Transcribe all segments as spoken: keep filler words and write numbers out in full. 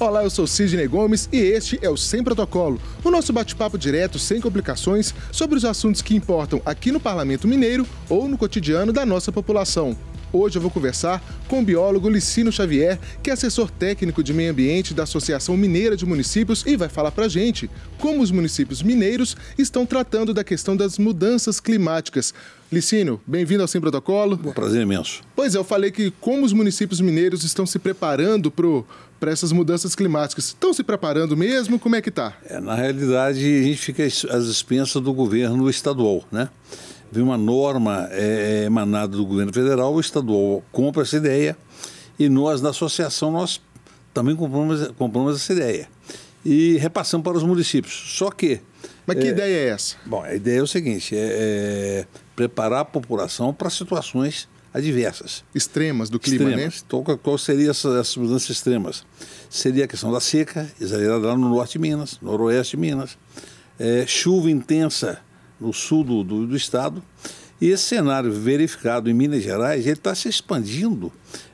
Olá, eu sou Sidney Gomes e este é o Sem Protocolo, o nosso bate-papo direto, sem complicações, sobre os assuntos que importam aqui no Parlamento Mineiro ou no cotidiano da nossa população. Hoje eu vou conversar com o biólogo Licínio Xavier, que é assessor técnico de meio ambiente da Associação Mineira de Municípios e vai falar pra gente como os municípios mineiros estão tratando da questão das mudanças climáticas. Licínio, bem-vindo ao Sem Protocolo. Um prazer imenso. Pois é, eu falei que como os municípios mineiros estão se preparando para essas mudanças climáticas. Estão se preparando mesmo? Como é que está? É, na realidade, a gente fica às expensas do governo estadual, né? Vem uma norma é, emanada do governo federal, o estadual compra essa ideia e nós, na associação, nós também compramos, compramos essa ideia e repassamos para os municípios. Só que... Mas que é, ideia é essa? Bom, a ideia é o seguinte, é, é preparar a população para situações adversas. Extremas do clima, extremas. né? Então, qual seria essas, essas mudanças extremas? Seria a questão da seca, exagerada lá no norte de Minas, noroeste de Minas, é, chuva intensa no sul do, do, do estado, e esse cenário verificado em Minas Gerais, ele está se expandindo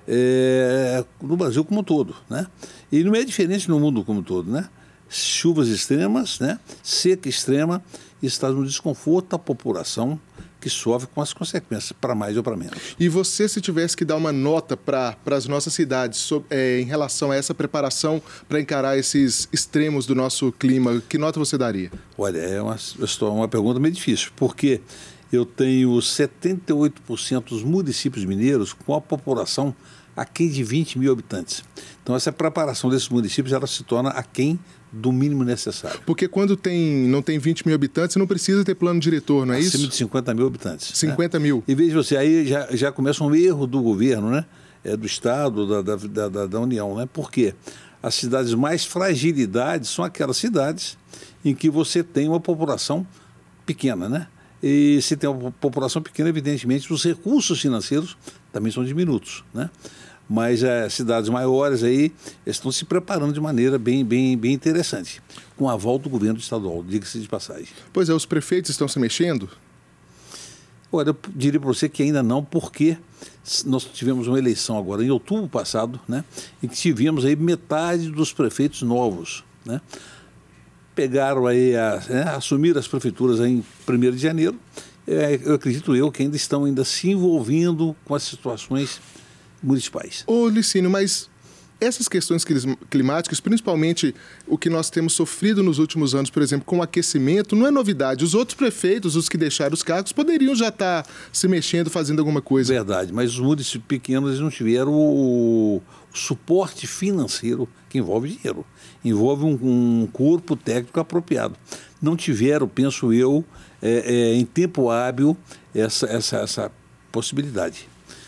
é, no Brasil como um todo, né? E não é diferente no mundo como um todo, né? Chuvas extremas, né? Seca extrema, e está no desconforto da população que sofre com as consequências, para mais ou para menos. E você, se tivesse que dar uma nota para as nossas cidades sobre, é, em relação a essa preparação para encarar esses extremos do nosso clima, que nota você daria? Olha, é uma, uma pergunta meio difícil, porque eu tenho setenta e oito por cento dos municípios mineiros com a população aquém de vinte mil habitantes. Então, essa preparação desses municípios, ela se torna aquém do mínimo necessário. Porque quando tem, não tem vinte mil habitantes, não precisa ter plano diretor, não é Acima isso? Acima de cinquenta mil habitantes. cinquenta né? mil. E veja você, aí já, já começa um erro do governo, né? É, do Estado, da, da, da, da União, né? Por quê? As cidades mais fragilidades são aquelas cidades em que você tem uma população pequena, né? E se tem uma população pequena, evidentemente, os recursos financeiros também são diminutos, né? Mas as cidades maiores aí estão se preparando de maneira bem, bem, bem interessante, com a volta do governo estadual, diga-se de passagem. Pois é, os prefeitos estão se mexendo? Olha, eu diria para você que ainda não, porque nós tivemos uma eleição agora em outubro passado, né, em que tivemos aí metade dos prefeitos novos, né, pegaram aí, a, né, assumiram as prefeituras aí em primeiro de janeiro, é, eu acredito eu que ainda estão ainda se envolvendo com as situações municipais. Ô, Licínio, mas essas questões climáticas, principalmente o que nós temos sofrido nos últimos anos, por exemplo, com o aquecimento, não é novidade. Os outros prefeitos, os que deixaram os cargos, poderiam já estar se mexendo, fazendo alguma coisa. Verdade, mas os municípios pequenos eles não tiveram o, o suporte financeiro que envolve dinheiro. Envolve um, um corpo técnico apropriado. Não tiveram, penso eu, é, é, em tempo hábil, essa, essa, essa possibilidade.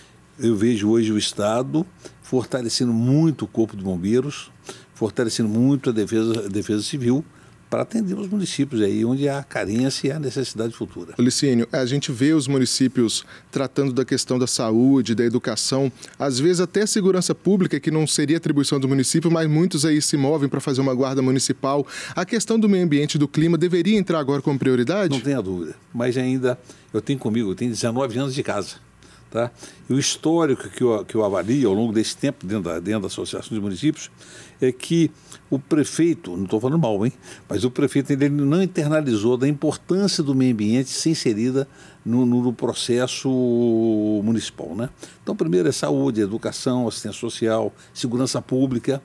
Eu vejo hoje o Estado fortalecendo muito o Corpo de Bombeiros, fortalecendo muito a defesa, a defesa civil para atender os municípios aí onde há carência e a necessidade futura. Licínio, a gente vê os municípios tratando da questão da saúde, da educação, às vezes até a segurança pública, que não seria atribuição do município, mas muitos aí se movem para fazer uma guarda municipal. A questão do meio ambiente e do clima deveria entrar agora como prioridade? Não tenha dúvida, mas ainda eu tenho comigo, eu tenho dezenove anos de casa. Tá? E o histórico que eu, que eu avalio ao longo desse tempo dentro da, dentro da Associação de Municípios é que o prefeito, não estou falando mal, hein? Mas o prefeito ele não internalizou da importância do meio ambiente ser inserida no, no, no processo municipal, né? Então, primeiro é saúde, educação, assistência social, segurança pública,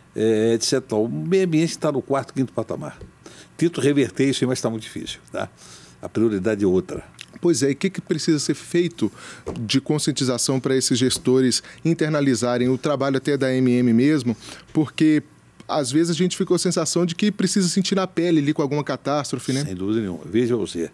é, etcétera. O meio ambiente está no quarto, quinto patamar. Tento reverter isso, mas está muito difícil, tá? A prioridade é outra. Pois é, e o que, que precisa ser feito de conscientização para esses gestores internalizarem o trabalho até da M M mesmo? Porque às vezes a gente fica com a sensação de que precisa sentir na pele ali com alguma catástrofe, né? Sem dúvida nenhuma. Veja você,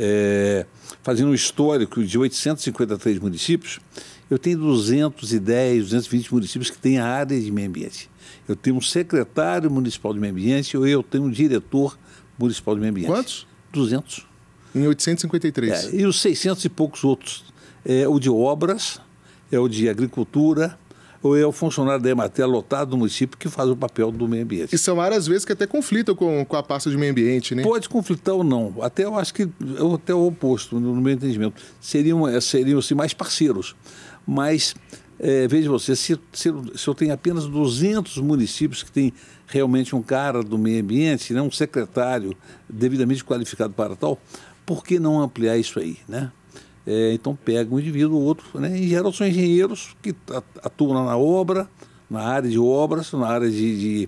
é, fazendo um histórico de oitocentos e cinquenta e três municípios, eu tenho duzentos e dez, duzentos e vinte municípios que têm a área de meio ambiente. Eu tenho um secretário municipal de meio ambiente ou eu tenho um diretor municipal de meio ambiente. Quantos? duzentos. Em oitocentos e cinquenta e três. É, e os seiscentos e poucos outros. É o de obras, é o de agricultura, ou é o funcionário da Emater lotado no município que faz o papel do meio ambiente. E são áreas, às vezes, que até conflitam com, com a pasta de meio ambiente, né? Pode conflitar ou não. Até eu acho que é até o oposto, no meu entendimento. Seriam, seriam assim, mais parceiros. Mas É, veja você, se, se, se eu tenho apenas duzentos municípios que tem realmente um cara do meio ambiente, né, um secretário devidamente qualificado para tal, por que não ampliar isso aí, né? É, então pega um indivíduo ou outro, né? Em geral são engenheiros que atuam na obra, na área de obras, na área de, de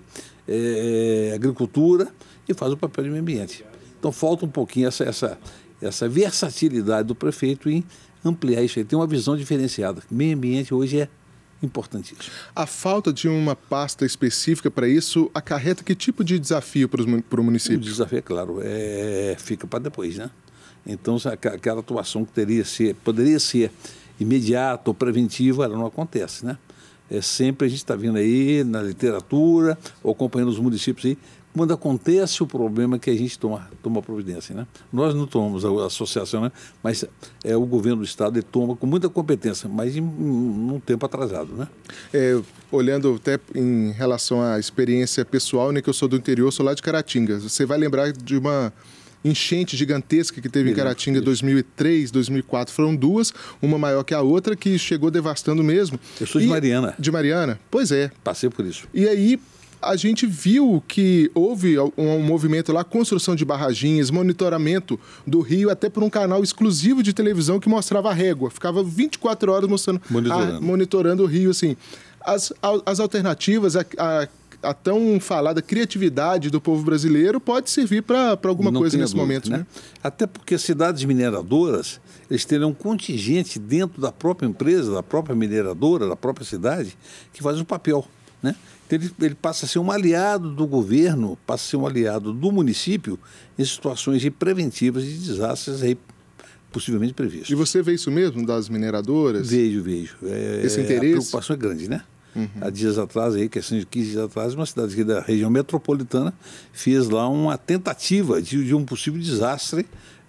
é, agricultura e faz o papel de meio ambiente. Então falta um pouquinho essa, essa, essa versatilidade do prefeito em ampliar isso aí, tem uma visão diferenciada. Meio ambiente hoje é importantíssimo. A falta de uma pasta específica para isso acarreta que tipo de desafio para, os, para o município? O desafio, é claro, é, fica para depois, né? Então, aquela atuação que teria ser, poderia ser imediata ou preventiva, ela não acontece, né? É, sempre a gente está vendo aí na literatura, ou acompanhando os municípios aí, quando acontece o problema que a gente toma, toma providência, né? Nós não tomamos a, a associação, né? Mas é, o governo do estado ele toma com muita competência, mas em, em um tempo atrasado, né? É, olhando até em relação à experiência pessoal, né, que eu sou do interior, sou lá de Caratinga. Você vai lembrar de uma enchente gigantesca que teve em Caratinga em dois mil e três, dois mil e quatro. Foram duas, uma maior que a outra, que chegou devastando mesmo. Eu sou de e, Mariana. De Mariana? Pois é. Passei por isso. E aí a gente viu que houve um, um movimento lá, construção de barraginhas, monitoramento do rio, até por um canal exclusivo de televisão que mostrava a régua. Ficava vinte e quatro horas mostrando, monitorando, a, monitorando o rio, assim. As, as alternativas, a, a, a tão falada criatividade do povo brasileiro pode servir para alguma Não coisa nesse dúvida, momento, né? né? Até porque as cidades mineradoras, eles terão um contingente dentro da própria empresa, da própria mineradora, da própria cidade, que faz um papel, né? Então, ele, ele passa a ser um aliado do governo, passa a ser um aliado do município em situações de preventivas de desastres aí possivelmente previstos. E você vê isso mesmo das mineradoras? Vejo, vejo. É, Esse interesse? A preocupação é grande, né? Uhum. Há dias atrás, aí, questão de quinze dias atrás, uma cidade aqui da região metropolitana fez lá uma tentativa de, de um possível desastre,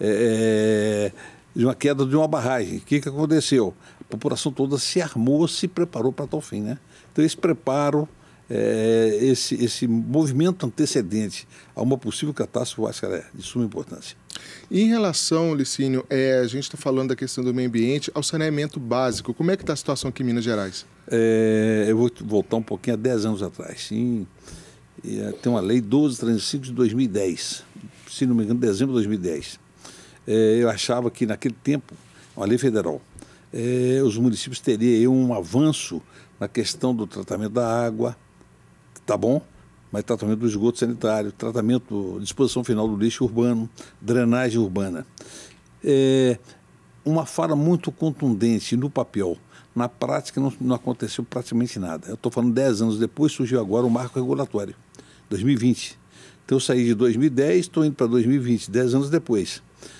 é, de uma queda de uma barragem. O que, que aconteceu? A população toda se armou, se preparou para tal fim, né? Então, esse preparo, é, esse, esse movimento antecedente a uma possível catástrofe, eu acho que é de suma importância. E em relação, Licínio, é, a gente está falando da questão do meio ambiente, ao saneamento básico, como é que está a situação aqui em Minas Gerais? É, eu vou voltar um pouquinho a dez anos atrás. Sim, tem uma lei doze mil trezentos e cinco de dois mil e dez, se não me engano, dezembro de dois mil e dez. É, eu achava que naquele tempo, uma lei federal, é, os municípios teriam um avanço na questão do tratamento da água, tá bom? Mas tratamento do esgoto sanitário, tratamento, disposição final do lixo urbano, drenagem urbana. É, uma fala muito contundente no papel. Na prática não, não aconteceu praticamente nada. Eu estou falando dez anos depois, surgiu agora o marco regulatório, dois mil e vinte. Então eu saí de dois mil e dez, estou indo para dois mil e vinte, dez anos depois.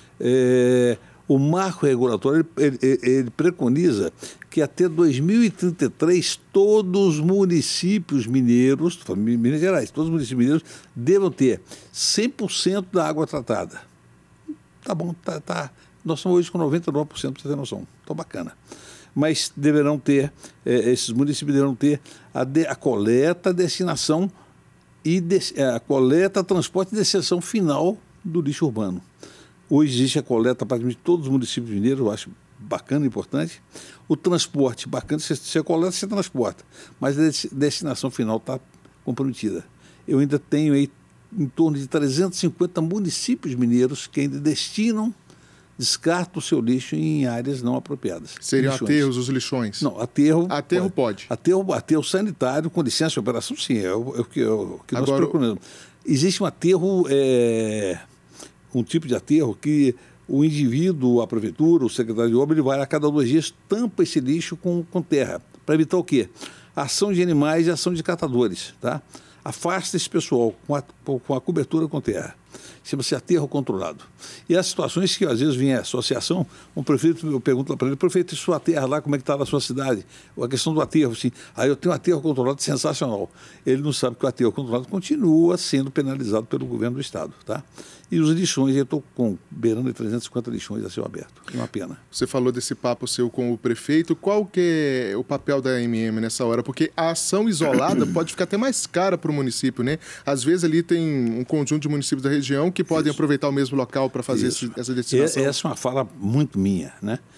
É, o marco regulatório, ele, ele, ele preconiza que até dois mil e trinta e três todos os municípios mineiros, Minas Gerais, todos os municípios mineiros devam ter cem por cento da água tratada. Tá bom, tá, tá. Nós estamos hoje com noventa e nove por cento, para você ter noção. Então, bacana. Mas deverão ter, eh, esses municípios deverão ter a, de, a coleta, a destinação e de, a coleta, transporte e destinação final do lixo urbano. Hoje existe a coleta praticamente de todos os municípios mineiros, eu acho bacana e importante. O transporte, bacana, você, você coleta, você transporta, mas a destinação final está comprometida. Eu ainda tenho aí em torno de trezentos e cinquenta municípios mineiros que ainda destinam, descartam o seu lixo em áreas não apropriadas. Seriam lixões. Aterros, os lixões? Não, aterro... Aterro pode. Aterro, aterro sanitário, com licença de operação, sim, é o, é o que, é o que nós Agora, procuramos. Existe um aterro, é, um tipo de aterro que o indivíduo, a prefeitura, o secretário de obra, ele vai a cada dois dias, tampa esse lixo com, com terra, para evitar o quê? A ação de animais e a ação de catadores, tá? Afasta esse pessoal com a, com a cobertura com terra. Chama-se aterro controlado. E as situações que às vezes vem a associação, um prefeito, eu pergunto para ele, prefeito, e sua terra lá, como é que está na sua cidade? A questão do aterro, assim, aí eu tenho um aterro controlado sensacional. Ele não sabe que o aterro controlado continua sendo penalizado pelo governo do estado, tá? E os lixões, eu estou com beirando de trezentos e cinquenta lixões a céu aberto. É uma pena. Você falou desse papo seu com o prefeito. Qual que é o papel da M M nessa hora? Porque a ação isolada pode ficar até mais cara para o município, né? Às vezes ali tem um conjunto de municípios da região que podem Isso. aproveitar o mesmo local para fazer esse, essa destinação. Essa é uma fala muito minha, né?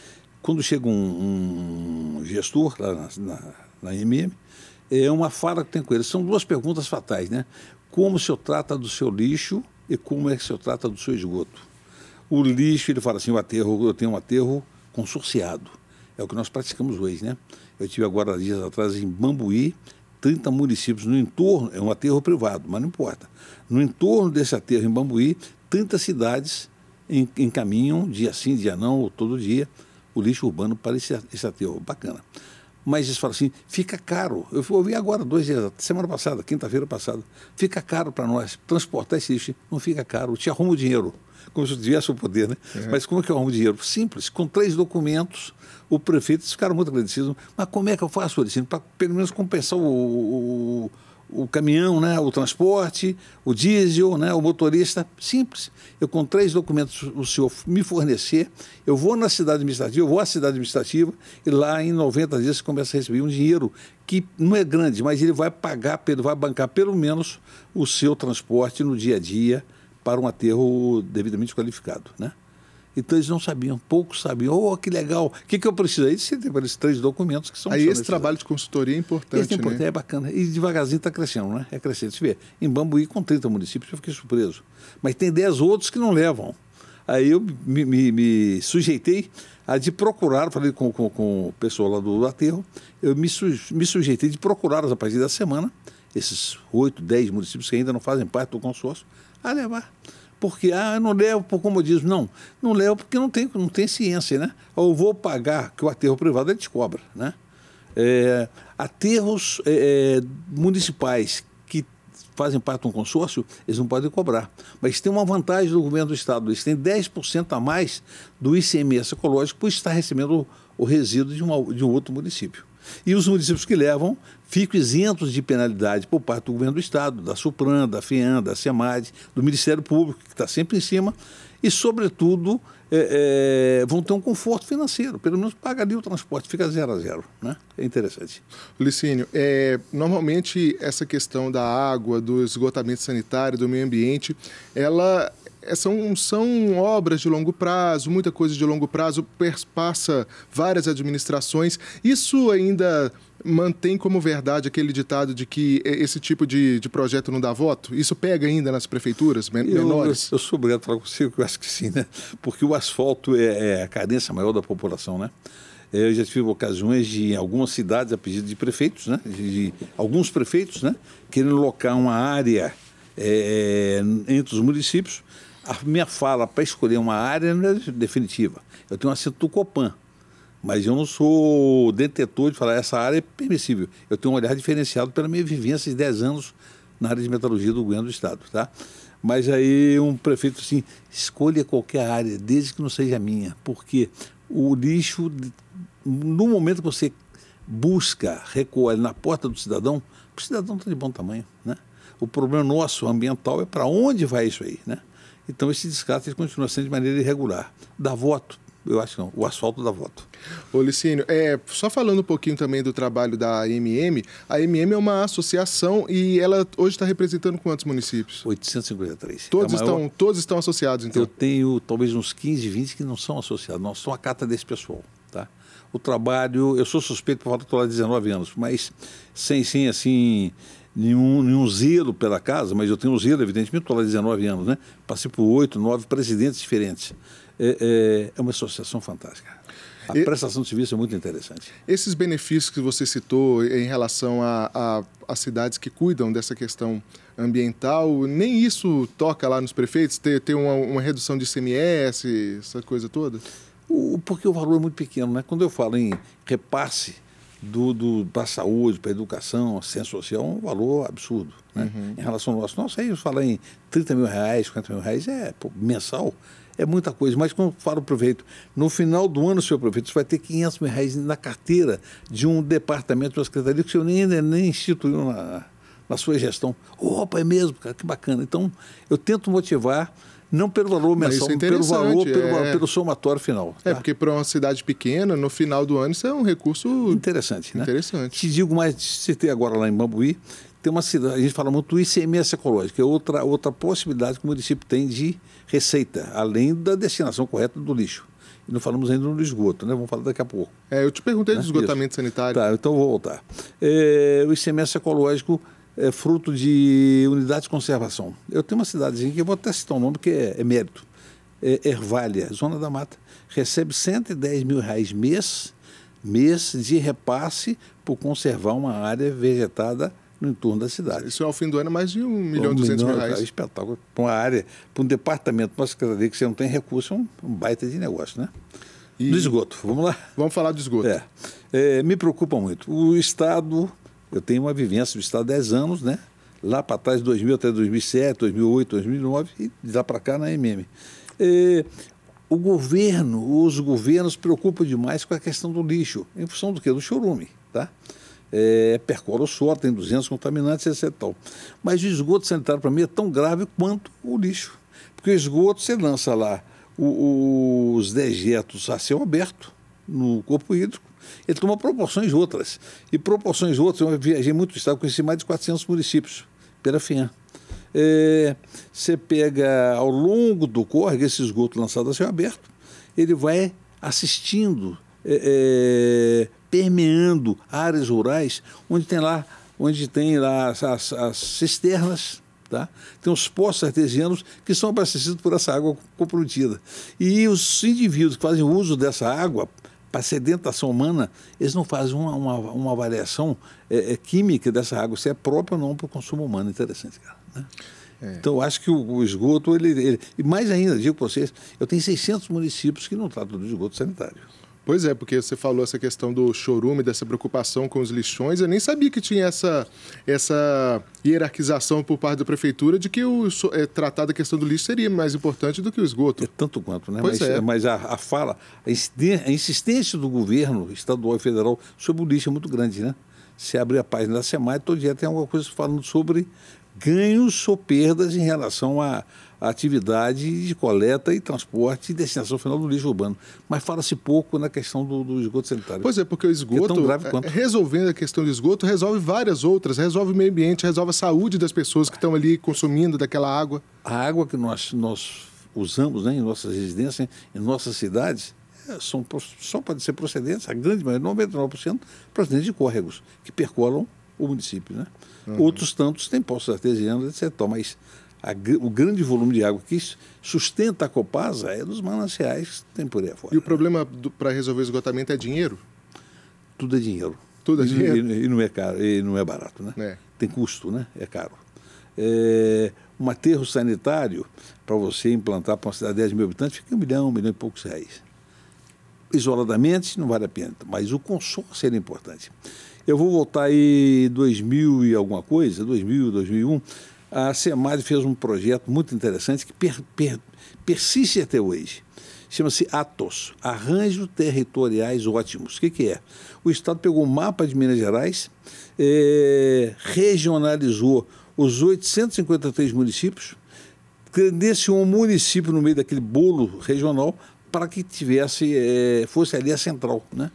quando chega um, um gestor lá na, na, na M M, é uma fala que tem com ele. São duas perguntas fatais, né? Como o senhor trata do seu lixo e como é que o senhor trata do seu esgoto? O lixo, ele fala assim, o aterro, eu tenho um aterro consorciado. É o que nós praticamos hoje, né? Eu tive agora, dias atrás, em Bambuí, trinta municípios no entorno, é um aterro privado, mas não importa. No entorno desse aterro em Bambuí, trinta cidades encaminham, dia sim, dia não, ou todo dia, o lixo urbano para esse, esse aterro. Bacana. Mas eles falam assim, fica caro. Eu ouvi agora, dois dias, semana passada, quinta-feira passada, fica caro para nós transportar esse lixo. Não fica caro, eu te arrumo o dinheiro. Como se eu tivesse o poder, né? É. Mas como é que eu arrumo dinheiro? Simples, com três documentos, o prefeito, eles ficaram muito agradecidos. Mas como é que eu faço, Olicínio, para pelo menos compensar o, o, o caminhão, né? O transporte, o diesel, né? O motorista? Simples. Eu com três documentos, o senhor me fornecer, eu vou na cidade administrativa, eu vou à cidade administrativa e lá em noventa dias você começa a receber um dinheiro que não é grande, mas ele vai pagar, vai bancar pelo menos o seu transporte no dia a dia, para um aterro devidamente qualificado, né? Então eles não sabiam, poucos sabiam. Oh, que legal, o que, que eu preciso? Aí você tem esses três documentos que são... Aí esse trabalho de consultoria é importante, esse é importante, né? É bacana. E devagarzinho está crescendo, né? É crescendo. Você vê, em Bambuí, com trinta municípios, eu fiquei surpreso. Mas tem dez outros que não levam. Aí eu me, me, me sujeitei a de procurar, falei com, com, com o pessoal lá do aterro, eu me, su, me sujeitei de procurá-los a partir da semana, esses oito, dez municípios que ainda não fazem parte do consórcio, a levar. Porque, ah, eu não levo por comodismo. Não, não levo porque não tem, não tem ciência, né? Eu vou pagar, que o aterro privado ele te cobra, né? É, aterros é, municipais que fazem parte de um consórcio, eles não podem cobrar. Mas tem uma vantagem do governo do Estado, eles têm dez por cento a mais do I C M S ecológico por estar recebendo o, o resíduo de, uma, de um outro município. E os municípios que levam ficam isentos de penalidade por parte do governo do Estado, da SUPRAM, da FEAM, da SEMAD, do Ministério Público, que está sempre em cima, e, sobretudo, é, é, vão ter um conforto financeiro, pelo menos paga ali o transporte, fica zero a zero, né? É interessante. Licínio, é, normalmente essa questão da água, do esgotamento sanitário, do meio ambiente, ela... São, são obras de longo prazo, muita coisa de longo prazo, passa várias administrações. Isso ainda mantém como verdade aquele ditado de que esse tipo de, de projeto não dá voto? Isso pega ainda nas prefeituras menores? Eu, eu sou obrigado a falar consigo, eu acho que sim, né? Porque o asfalto é, é a carência maior da população, né? Eu já tive ocasiões de, em algumas cidades, a pedido de prefeitos, né? De, de alguns prefeitos, né? Querendo locar uma área é, entre os municípios. A minha fala para escolher uma área não é definitiva. Eu tenho um assento do Copan, mas eu não sou detetor de falar essa área é permissível. Eu tenho um olhar diferenciado pela minha vivência de dez anos na área de metalurgia do governo do Estado, tá? Mas aí um prefeito assim, escolha qualquer área, desde que não seja minha, porque o lixo, no momento que você busca, recolhe na porta do cidadão, o cidadão está de bom tamanho, né? O problema nosso ambiental é para onde vai isso aí, né? Então, esse descarte continua sendo de maneira irregular. Dá voto? Eu acho que não. O asfalto dá voto. Ô, Licínio, é, só falando um pouquinho também do trabalho da A M M, a M M é uma associação e ela hoje está representando quantos municípios? oitocentos e cinquenta e três. Todos, é estão, todos estão associados, então? Eu tenho talvez uns quinze, vinte que não são associados. Nós somos a cata desse pessoal, tá? O trabalho, eu sou suspeito por falar que estou lá há dezenove anos, mas sem, sem assim... Nenhum, nenhum zelo pela casa, mas eu tenho um zelo, evidentemente, estou lá há dezenove anos, né? Passei por oito, nove presidentes diferentes. É, é, é uma associação fantástica. A e... prestação de serviço é muito interessante. Esses benefícios que você citou em relação a, a, a cidades que cuidam dessa questão ambiental, nem isso toca lá nos prefeitos? Ter, ter uma, uma redução de I C M S, essa coisa toda? O, porque o valor é muito pequeno, né? Quando eu falo em repasse do, do, para a saúde, para a educação, assistência social, é um valor absurdo, né? Uhum. Em relação ao nosso. Nossa, aí fala em trinta mil reais, cinquenta mil reais, é, pô, mensal, é muita coisa. Mas quando fala o prefeito, no final do ano, senhor prefeito, você vai ter quinhentos mil reais na carteira de um departamento, de uma secretaria que o senhor nem, nem instituiu na, na sua gestão. Opa, é mesmo, cara, que bacana. Então, eu tento motivar, não pelo valor mensal, é pelo valor, pelo, é... pelo somatório final. Tá? É, porque para uma cidade pequena, no final do ano, isso é um recurso interessante, né? Interessante. Te digo mais, citei agora lá em Bambuí, tem uma cidade, a gente fala muito do I C M S ecológico, que é outra, outra possibilidade que o município tem de receita, além da destinação correta do lixo. E não falamos ainda no esgoto, né? Vamos falar daqui a pouco. É, eu te perguntei né? do esgotamento Isso. sanitário. Tá, então vou voltar. É, o I C M S ecológico é fruto de unidades de conservação. Eu tenho uma cidadezinha que eu vou até citar um nome que é, é mérito. É Ervalha, Zona da Mata, recebe cento e dez mil reais mês, mês de repasse por conservar uma área vegetada no entorno da cidade. Isso ao fim do ano é mais de um milhão e duzentos mil reais. É espetáculo. Para uma área, para um departamento, para uma secretaria que você não tem recurso, é um, um baita de negócio, né? E... Do esgoto, vamos lá? Vamos falar do esgoto. É. É, me preocupa muito. O Estado, eu tenho uma vivência do Estado há dez anos, né? Lá para trás, dois mil até dois mil e sete, dois mil e oito, dois mil e nove, e de lá para cá na M M. É, o governo, os governos preocupam demais com a questão do lixo, em função do quê? Do chorume, tá? É, percola o solo, tem duzentos contaminantes, etcétera. Mas o esgoto sanitário, para mim, é tão grave quanto o lixo. Porque o esgoto, você lança lá o, o, os dejetos a céu aberto, no corpo hídrico, ele toma proporções outras. E proporções outras, eu viajei muito no estado, conheci mais de quatrocentos municípios, pela FEAM. É, você pega ao longo do córrego, esse esgoto lançado a céu aberto, ele vai assistindo, é, é, permeando áreas rurais, onde tem lá, onde tem lá as, as, as cisternas, tá? Tem os poços artesianos que são abastecidos por essa água comprometida. E os indivíduos que fazem uso dessa água para sedentação humana, eles não fazem uma, uma, uma avaliação é, é, química dessa água, se é própria ou não para o consumo humano. Interessante, cara. Né? É. Então, eu acho que o, o esgoto, ele, ele... E mais ainda, digo para vocês, eu tenho seiscentos municípios que não tratam do esgoto sanitário. Pois é, porque você falou essa questão do chorume, dessa preocupação com os lixões. Eu nem sabia que tinha essa, essa hierarquização por parte da prefeitura de que o, é, tratar da questão do lixo seria mais importante do que o esgoto. É tanto quanto, né? Pois mas é. mas a, a fala, a insistência do governo estadual e federal sobre o lixo é muito grande, né? Se abrir a página da SEMAI, todo dia tem alguma coisa falando sobre ganhos ou perdas em relação à a atividade de coleta e transporte e destinação final do lixo urbano. Mas fala-se pouco na questão do, do esgoto sanitário. Pois é, porque o esgoto, é tão grave quanto. Resolvendo a questão do esgoto, resolve várias outras, resolve o meio ambiente, resolve a saúde das pessoas que estão ali consumindo daquela água. A água que nós, nós usamos, né, em nossas residências, em nossas cidades, é, são, só pode ser procedentes, a grande maioria, noventa e nove por cento, procedentes de córregos, que percolam o município. Né? Uhum. Outros tantos têm poços artesianos, etcétera. Mas A, o grande volume de água que sustenta a Copasa é dos mananciais que tem por aí afora. E o problema para resolver o esgotamento é dinheiro? Tudo é dinheiro. Tudo é dinheiro? E, e, não, é caro, e não é barato, né? É. Tem custo, né? É caro. É, um aterro sanitário, para você implantar para uma cidade de dez mil habitantes, fica um milhão, um milhão e poucos reais. Isoladamente, não vale a pena, mas o consórcio era importante. Eu vou voltar aí dois mil e alguma coisa, dois mil, dois mil e um, a SEMAI fez um projeto muito interessante que per, per, persiste até hoje. Chama-se ATOS, Arranjos Territoriais Ótimos. O que, que é? O Estado pegou o mapa de Minas Gerais, é, regionalizou os oitocentos e cinquenta e três municípios, credenciou um município no meio daquele bolo regional para que tivesse, é, fosse ali a central, né?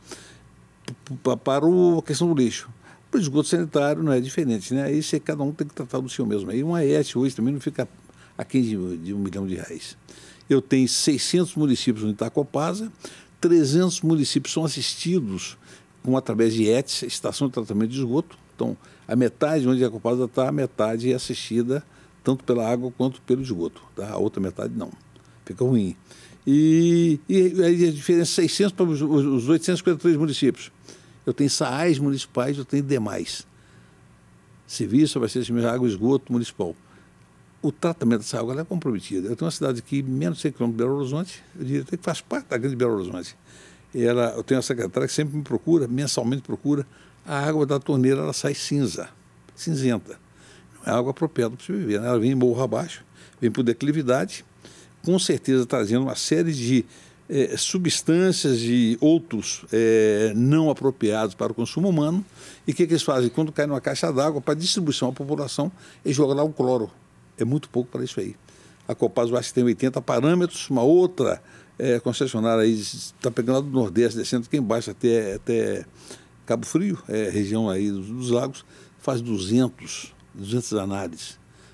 Para a questão do lixo. O esgoto sanitário não é diferente, né? Aí você, cada um tem que tratar do seu mesmo. Aí uma E S hoje também não fica aquém de, de um milhão de reais. Eu tenho seiscentos municípios no Itacopasa, trezentos municípios são assistidos com, através de E T S, Estação de Tratamento de Esgoto. Então, a metade onde a Itacopasa está, a metade é assistida tanto pela água quanto pelo esgoto. Tá? A outra metade não. Fica ruim. E, e aí a diferença é seiscentos para os, os oitocentos e cinquenta e três municípios. Eu tenho S A Is municipais, eu tenho demais. Serviço, abastecimento de água e esgoto municipal. O tratamento dessa água ela é comprometido. Eu tenho uma cidade aqui, menos de cem quilômetros de Belo Horizonte, eu diria até que faz parte da grande Belo Horizonte. E ela, eu tenho uma secretária que sempre me procura, mensalmente procura, a água da torneira ela sai cinza, cinzenta. Não é água apropriada para você beber, né? Ela vem em morro abaixo, vem por declividade, com certeza trazendo uma série de É, substâncias e outros é, não apropriados para o consumo humano. E o que, que eles fazem? Quando cai numa caixa d'água, para distribuição à população, eles jogam lá o cloro. É muito pouco para isso aí. A Copasa, acho que tem oitenta parâmetros, uma outra é, concessionária aí está pegando lá do Nordeste, descendo aqui embaixo até, até Cabo Frio, é, região aí dos, dos lagos, faz duzentos, duzentas análises.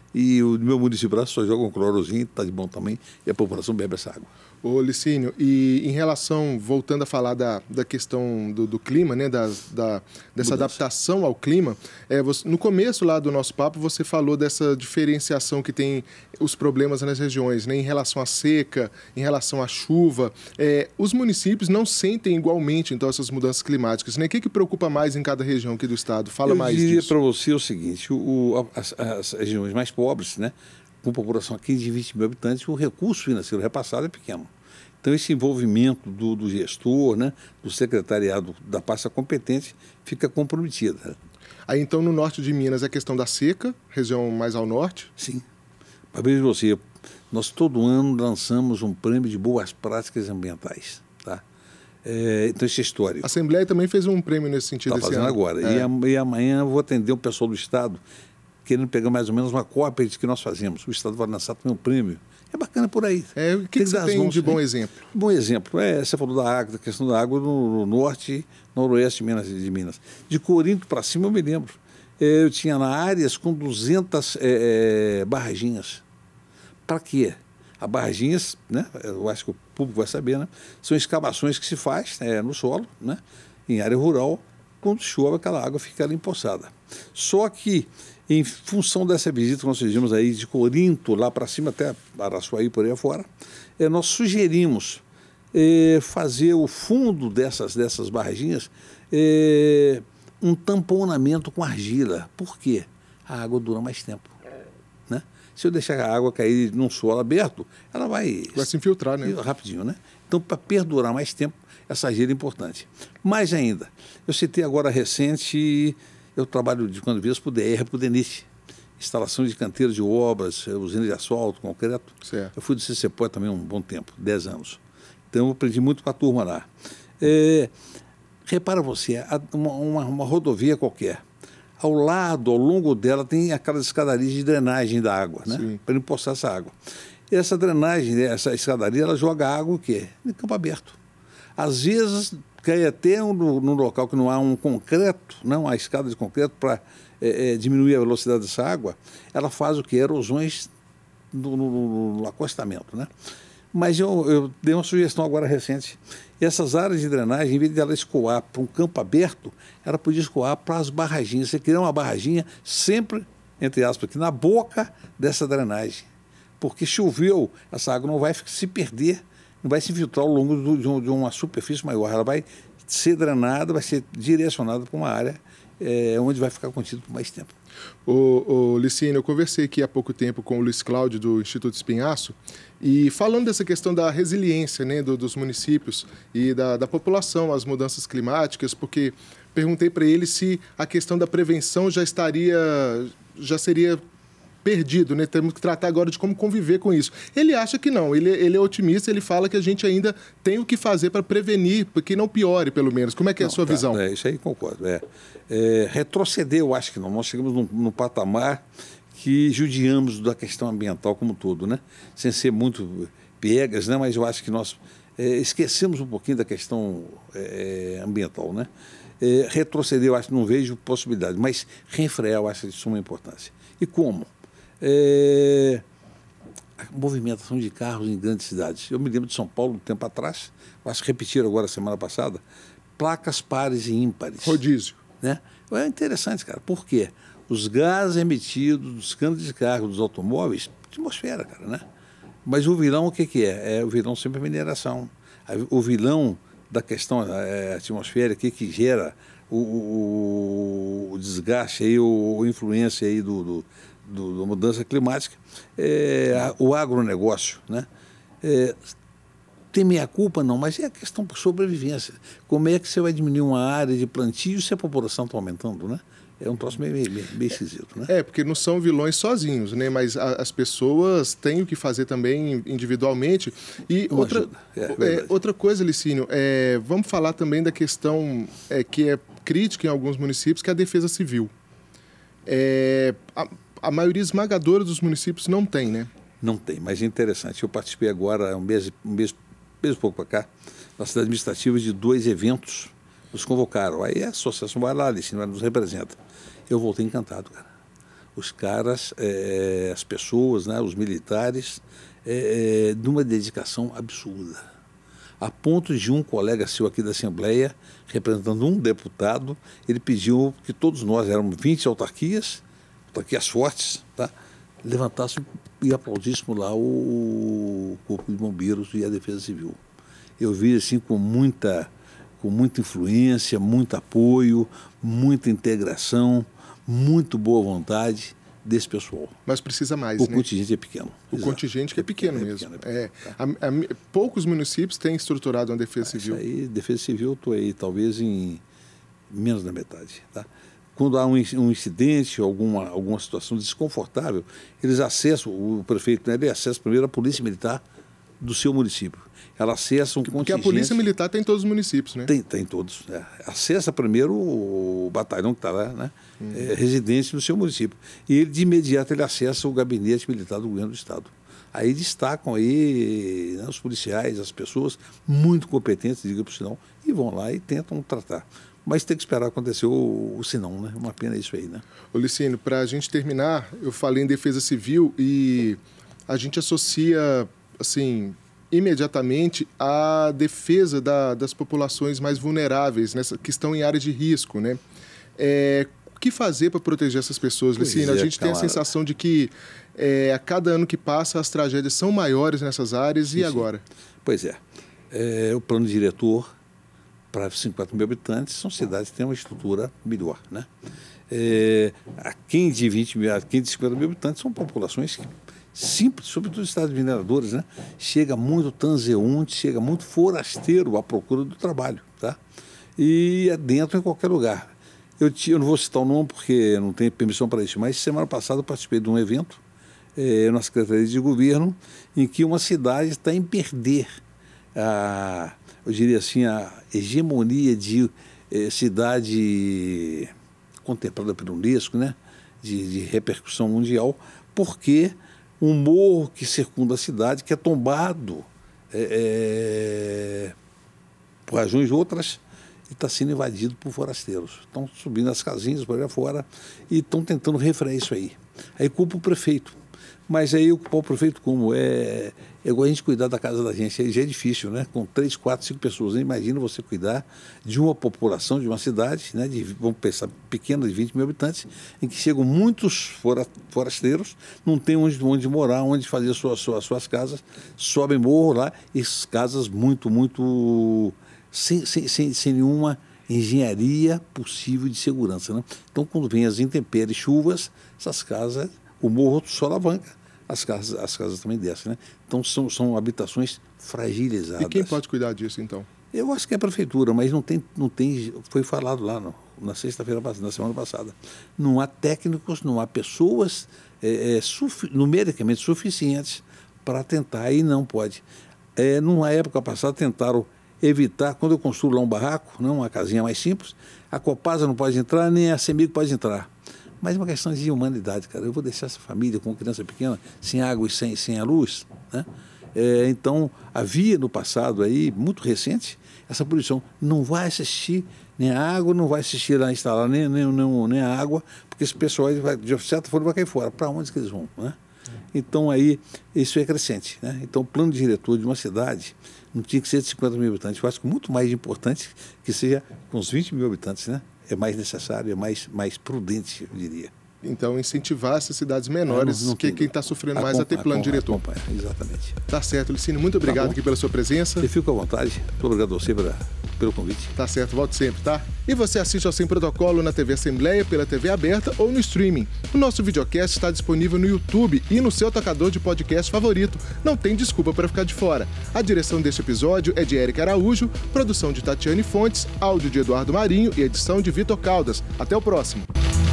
e o meu município lá só joga um clorozinho, está de bom também, e a população bebe essa água. Ô, Licínio, e em relação, voltando a falar da, da questão do, do clima, né, das, da, dessa Mudança. adaptação ao clima, é, você, no começo lá do nosso papo você falou dessa diferenciação que tem os problemas nas regiões, né, em relação à seca, em relação à chuva. É, os municípios não sentem igualmente, então, essas mudanças climáticas, né? O que, que preocupa mais em cada região aqui do estado? Fala Eu mais diria disso. para você o seguinte, o, as, as regiões mais pobres, né, com população aqui de vinte mil habitantes, o recurso financeiro repassado é pequeno. Então, esse envolvimento do, do gestor, né, do secretariado da pasta competente, fica comprometido. Aí, então, no norte de Minas, é a questão da seca, região mais ao norte? Sim. Para ver você, nós todo ano lançamos um prêmio de boas práticas ambientais. Tá? É, então, isso é histórico. A Assembleia também fez um prêmio nesse sentido Está esse fazendo ano. agora. É. E, am- e amanhã eu vou atender o pessoal do Estado, querendo pegar mais ou menos uma cópia de que nós fazemos. O Estado vai lançar também um prêmio. É bacana por aí. É, o que, que, que você tem mãos, de bom né? exemplo? Bom exemplo. É, você falou da água, da questão da água no, no norte, noroeste de Minas, de Minas. De Corinto para cima eu me lembro. É, eu tinha na áreas com duzentas é, é, barraginhas. Para quê? As barraginhas, né, eu acho que o público vai saber, né, são escavações que se faz é, no solo, né, em área rural. Quando chove, aquela água fica ali empoçada. Só que, em função dessa visita que nós fizemos aí de Corinto, lá para cima, até Araçuaí, por aí afora, é, nós sugerimos é, fazer o fundo dessas, dessas barraginhas é, um tamponamento com argila. Por quê? A água dura mais tempo. Né? Se eu deixar a água cair num solo aberto, ela vai... Vai se infiltrar, né? Rapidinho, né? Então, para perdurar mais tempo, essa argila é importante. Mais ainda, eu citei agora recente, eu trabalho de quando vez para o D R, para o DENIT, instalação de canteiros de obras, usina de asfalto, concreto. Certo. Eu fui do C C P O também um bom tempo, dez anos. Então, eu aprendi muito com a turma lá. É, repara você, uma, uma, uma rodovia qualquer, ao lado, ao longo dela, tem aquelas escadarias de drenagem da água, né? Para empoçar essa água. E essa drenagem, essa escadaria, ela joga água o quê? Em campo aberto. Às vezes, cai até um, num local que não há um concreto, não há escada de concreto para é, é, diminuir a velocidade dessa água, ela faz o quê? Erosões no, no, no acostamento, né? Mas eu, eu dei uma sugestão agora recente. Essas áreas de drenagem, em vez de ela escoar para um campo aberto, ela podia escoar para as barraginhas. Você criar uma barraginha sempre, entre aspas, aqui na boca dessa drenagem. Porque choveu, essa água não vai se perder, não vai se infiltrar ao longo do, de, um, de uma superfície maior. Ela vai ser drenada, vai ser direcionada para uma área é, onde vai ficar contido por mais tempo. Ô, ô, Licínio, eu conversei aqui há pouco tempo com o Luiz Cláudio, do Instituto Espinhaço, e falando dessa questão da resiliência, né, do, dos municípios e da, da população às mudanças climáticas, porque perguntei para ele se a questão da prevenção já estaria, já seria perdido, né? Temos que tratar agora de como conviver com isso. Ele acha que não, ele, ele é otimista, ele fala que a gente ainda tem o que fazer para prevenir, porque não piore, pelo menos. Como é que é não, a sua tá, visão? É, isso aí concordo. É. É, retroceder, eu acho que não. Nós chegamos num, num patamar que judiamos da questão ambiental como um todo, né? Sem ser muito piegas, né? Mas eu acho que nós é, esquecemos um pouquinho da questão é, ambiental, né? É, retroceder, eu acho que não vejo possibilidade, mas refrear, eu acho de suma importância. E como? É, a movimentação de carros em grandes cidades. Eu me lembro de São Paulo, um tempo atrás, acho que repetiram agora, semana passada, placas pares e ímpares. Rodízio. Né? É interessante, cara. Por quê? Os gases emitidos dos canos de carga dos automóveis, atmosfera, cara, né? Mas o vilão, o que, que é? É o vilão sempre a mineração. O vilão da questão é, atmosférica que gera o, o, o desgaste, aí, o, a influência aí do, do Do, da mudança climática, é, o agronegócio, né? É, tem meia culpa não, mas é a questão por sobrevivência. Como é que você vai diminuir uma área de plantio se a população está aumentando, né? É um troço meio, meio, meio esquisito, né? É, porque não são vilões sozinhos, né? Mas a, as pessoas têm o que fazer também individualmente. E Uma outra, é, é, outra coisa, Licínio, é, vamos falar também da questão é, que é crítica em alguns municípios, que é a defesa civil. É, a, a maioria esmagadora dos municípios não tem, né? Não tem, mas é interessante. Eu participei agora, um mês, um mês, um mês pouco para cá, na cidade administrativa de dois eventos, nos convocaram. Aí a associação vai lá, Licínio, nos representa. Eu voltei encantado, cara. os caras, é, as pessoas, né, os militares, é, de uma dedicação absurda. A ponto de um colega seu aqui da Assembleia, representando um deputado, ele pediu que todos nós, éramos vinte autarquias, autarquias fortes, tá, levantássemos e aplaudíssemos lá o Corpo de Bombeiros e a Defesa Civil. Eu vi assim com muita, com muita influência, muito apoio, muita integração, muito boa vontade desse pessoal. Mas precisa mais, o né? O contingente é pequeno. O Exato. contingente que é pequeno é mesmo. Pequeno, é pequeno, é. Tá. A, a, poucos municípios têm estruturado uma defesa ah, civil. Isso aí, defesa civil, estou aí talvez em menos da metade, tá? Quando há um, um incidente, alguma, alguma situação desconfortável, eles acessam, o prefeito, né, ele acessa primeiro a polícia militar do seu município. Ela acessa um Porque contingente... Porque a polícia militar tem em todos os municípios, né? Tem, tem todos. É. Acessa primeiro o batalhão que está lá, né? Hum. É, residente no seu município. E ele, de imediato, ele acessa o gabinete militar do governo do Estado. Aí destacam aí, né, os policiais, as pessoas muito competentes, diga por sinal, e vão lá e tentam tratar. Mas tem que esperar acontecer o, o sinão, né? Uma pena isso aí, né? Ô Licínio, para a gente terminar, eu falei em defesa civil e a gente associa, assim, imediatamente a defesa da, das populações mais vulneráveis, né, que estão em áreas de risco, né? É, o que fazer para proteger essas pessoas, Licínio? É, a gente tem a sensação de que é, a cada ano que passa as tragédias são maiores nessas áreas. Sim, e agora? Sim. Pois é. é. O plano diretor para cinquenta mil habitantes são cidades que têm uma estrutura melhor, né? É, aquém de vinte mil, aquém de cinquenta mil habitantes são populações que simples, sobretudo estados mineradores, né? Chega muito transeunte, chega muito forasteiro à procura do trabalho, tá? E é dentro em qualquer lugar. Eu, eu não vou citar o nome porque não tenho permissão para isso, mas semana passada eu participei de um evento é, na Secretaria de Governo em que uma cidade está em perder a, eu diria assim, a hegemonia de eh, cidade contemplada pelo Unesco, né? de, de repercussão mundial, porque um morro que circunda a cidade, que é tombado é, é, por razões outras, e está sendo invadido por forasteiros. Estão subindo as casinhas por aí fora e estão tentando refrear isso aí. Aí culpa o prefeito. Mas aí ocupar o prefeito como? É, é igual a gente cuidar da casa da gente. Aí já é difícil, né? Com três, quatro, cinco pessoas. Né? Imagina você cuidar de uma população, de uma cidade, né? de, vamos pensar, pequena, de vinte mil habitantes, em que chegam muitos fora, forasteiros, não tem onde, onde morar, onde fazer suas, suas, suas casas, sobem morro lá, e casas muito, muito... sem, sem, sem, sem nenhuma engenharia possível de segurança. Né? Então, quando vem as intempéries, chuvas, essas casas, o morro só alavanca. As casas, as casas também descem, né? Então são, são habitações fragilizadas. E quem pode cuidar disso, então? Eu acho que é a prefeitura, mas não tem, não tem, foi falado lá no, na sexta-feira, na semana passada. Não há técnicos, não há pessoas é, é, sufi, numericamente suficientes para tentar, e não pode. É, numa época passada tentaram evitar, quando eu construo lá um barraco, não, uma casinha mais simples, a Copasa não pode entrar, nem a CEMIG pode entrar. Mas é uma questão de humanidade, cara. Eu vou deixar essa família com criança pequena, sem água e sem, sem a luz, né? É, então, havia no passado aí, muito recente, essa poluição. Não vai assistir nem a água, não vai assistir lá instalar nem, nem, nem, nem a água, porque esse pessoal, vai, de certa forma, vai cair fora. Para onde que eles vão, né? Então, aí, isso é crescente, né? Então, o plano diretor de uma cidade não tinha que ser de cinquenta mil habitantes. Eu acho que muito mais importante que seja com os vinte mil habitantes, né? É mais necessário, é mais, mais prudente, eu diria. Então, incentivar essas cidades menores, não, não que quem está sofrendo mais a ter plano diretor. Acompanha, exatamente. Tá certo, Licínio. Muito obrigado tá aqui pela sua presença. Eu fico à vontade. Muito obrigado a você pela, pelo convite. Tá certo, volte sempre, tá? E você assiste ao Sem Protocolo na T V Assembleia, pela T V aberta ou no streaming. O nosso videocast está disponível no YouTube e no seu tocador de podcast favorito. Não tem desculpa para ficar de fora. A direção deste episódio é de Érica Araújo, produção de Tatiane Fontes, áudio de Eduardo Marinho e edição de Vitor Caldas. Até o próximo.